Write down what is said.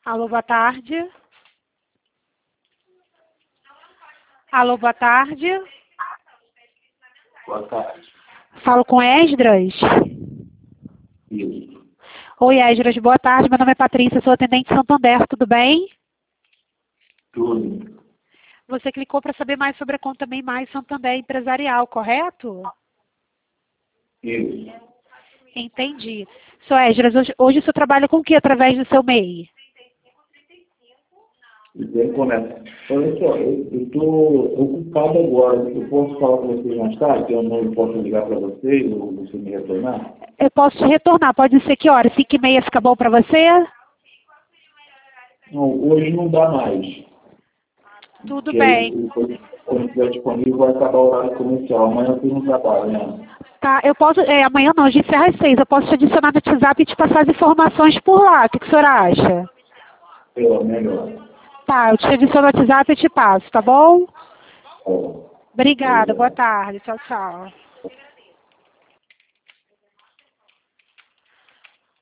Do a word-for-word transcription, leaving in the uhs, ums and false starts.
Alô, boa tarde. Alô, boa tarde. Boa tarde. Falo com Esdras? Isso. Oi, Esdras, boa tarde. Meu nome é Patrícia, sou atendente Santander, tudo bem? Tudo. Você clicou para saber mais sobre a conta Bem Mais Santander Empresarial, correto? Isso. Entendi. Sou Esdras, hoje, hoje o senhor trabalha com o que através do seu M E I? E bem começa. Olha só, eu estou ocupado agora. Eu posso falar com vocês mais tarde? Eu não posso ligar para vocês ou você me retornar? Eu posso te retornar, pode ser que hora? cinco e meia fica bom para você? Não, hoje não dá mais. Tudo Porque bem. aí, quando quando estiver disponível, vai acabar o horário comercial. Amanhã eu tenho um trabalho, né? Tá, eu posso, é, amanhã não, a gente encerra às seis. Eu posso te adicionar no WhatsApp e te passar as informações por lá. O que, que o senhor acha? Pelo melhor. Tá, eu te adiciono no WhatsApp e te passo, tá bom? Ó, Obrigada, boa obrigado. tarde. Tchau, tchau.